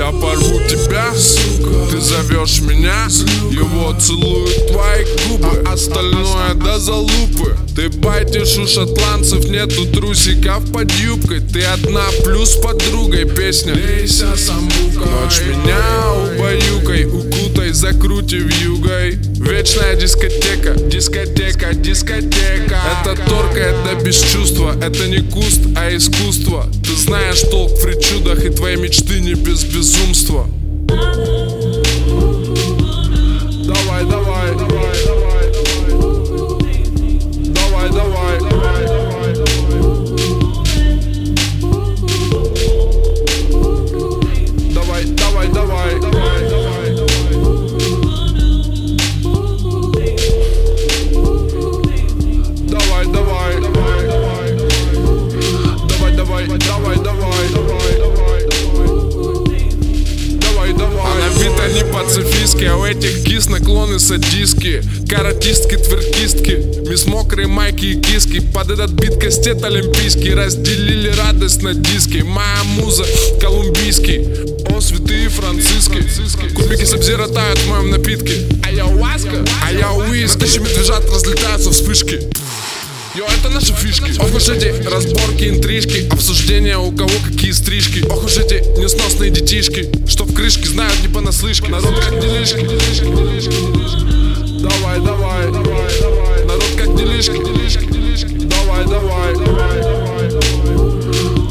Я порву тебя, ты зовешь меня, его целуют твои губы, а остальное до залупы. Ты байтишь, у шотландцев нету трусиков под юбкой. Ты одна плюс подругой, песня «Лейся самбукой». Ночь меня убаюкай, укутай, закрути вьюгой. Вечная дискотека, дискотека, дискотека. Это торкает до бесчувства, это не куст, а искусство. Ты знаешь толк в причудах, и твои мечты не без безумства. Давай, давай, давай, давай, давай, давай, давай, давай, давай, давай, давай, давай, давай, давай, давай, давай. Она бита не пацифистки, а у этих кис наклоны садистки. Каратистки, тверкистки, мисс мокрые майки и киски. Под этот бит кастет олимпийский, разделили радость на диске. Моя муза колумбийский, о святые франциски. Кубики сабзира тают в моем напитке. А я уаска, а я уиски. Тысячи медвежат разлетаются вспышки. Йо, это наши фишки. Ох уж эти разборки, интрижки, обсуждения у кого какие стрижки. Ох уж эти несносные детишки, что в крышке знают не понаслышке. Народ как делишки, давай, давай, давай, давай. Народ как делишки, давай, давай, давай, давай.